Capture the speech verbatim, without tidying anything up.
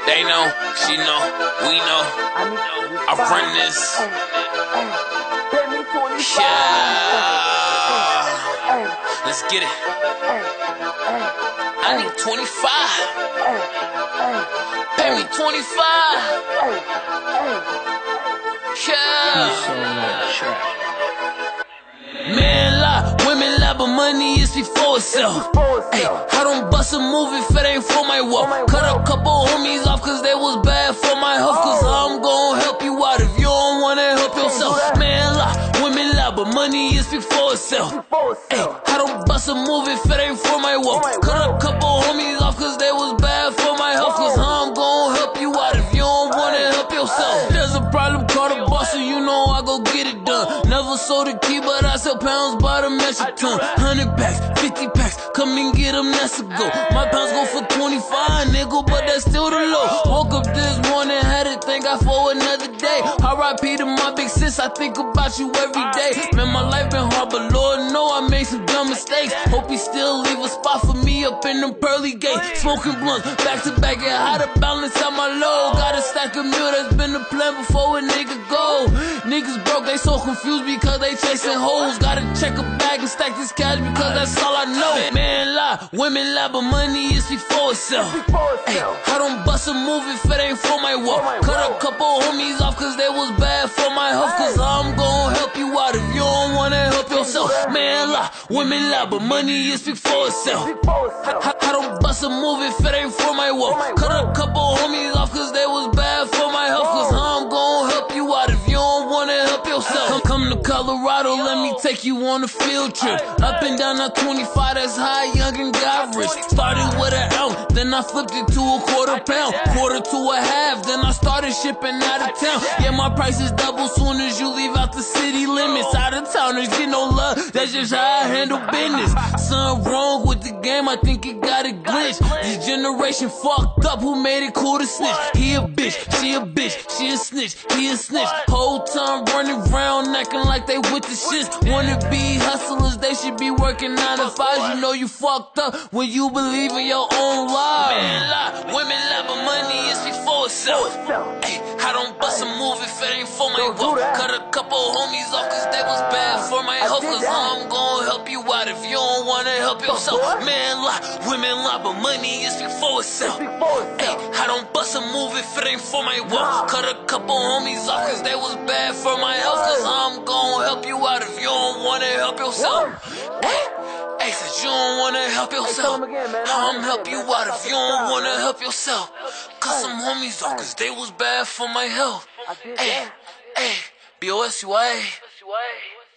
They know, she know, we know. I run this. Yeah. Let's get it. I need twenty-five. Pay me twenty-five. Yeah. Man lie, women lie, but money is before itself. Ay, I don't bust a move if it ain't for my wealth. Cut a couple homies off cause they was bad for my health. Cause I'm gon' help you out if you don't wanna help yourself. Man lie, women lie, but money is before itself. Ay, I don't bust a move if it ain't for my wealth. Cut a couple homies off cause they was bad for my health. Cause I'm gon' help you out if you don't wanna help yourself. There's a problem called a boss, so you know I go get it done. Never sold a key, but I sell pounds by the metric ton. Hundred packs, fifty packs, come and get them, that's a go. My pounds go for twenty-five, nigga, but that's still the low. Woke up this morning, had to thank God for another day. R I P to my big sis, I think about you every day. Man, my life been hard, but Lord know I made some dumb mistakes. Hope he still leave a spot for me up in them pearly gates. Smoking blunts, back to back, yeah, how to balance out my load. Got a stack of meal, that's been the plan before a nigga go. Niggas broke, they so confused because they chasing hoes. Gotta check a bag and stack this cash because that's all I know. Man lie, women lie, but money is before itself. Ay, I don't bust a move if it ain't for my wealth. Cut a couple homies off cause they was bad for my health. Cause I'm gon' help you out if you don't wanna help yourself. Man lie, women lie, but money is before itself. I, I, I don't bust a move if it ain't for my wealth. Cut a couple homies off cause they was bad for my health. Cause I'm gon' help you out if you don't wanna help yourself. Come, come to Colorado, let me take you on a field trip. Up and down on twenty-five, that's high, young and got rich. Started with an ounce, then I flipped it to a quarter pound. Quarter to a half, then I started shipping out of town. Yeah, my price is double soon as you leave out the city limits. Out of towners get no love, that's just how I handle business. Something wrong with the game, I think it got a glitch. This generation fucked up, who made it cool to snitch? He a bitch, she a bitch, she a snitch, he a snitch. Whole time running around acting like they with the shits. Wanna be hustlers, they should be working nine to five. You know you fucked up when you believe in your own life. Man lie, women lie, but money is before itself. Ay, I don't bust a move if it ain't for my wealth. Cut a couple homies off cause they was bad for my health. Cause I'm gon' help you out if you don't wanna help yourself. Man lie, women lie, but money is before itself. Ay, I don't bust a move if it ain't for my wealth. Cut a couple homies off cause they was bad for my health. Cause I'm gon' help you out if you don't wanna help yourself. Ay, ay, said you don't wanna help yourself. I'ma help you out if you don't wanna help yourself. Cause some homies off cause they was bad for my health. Ay, ay, B O S U A.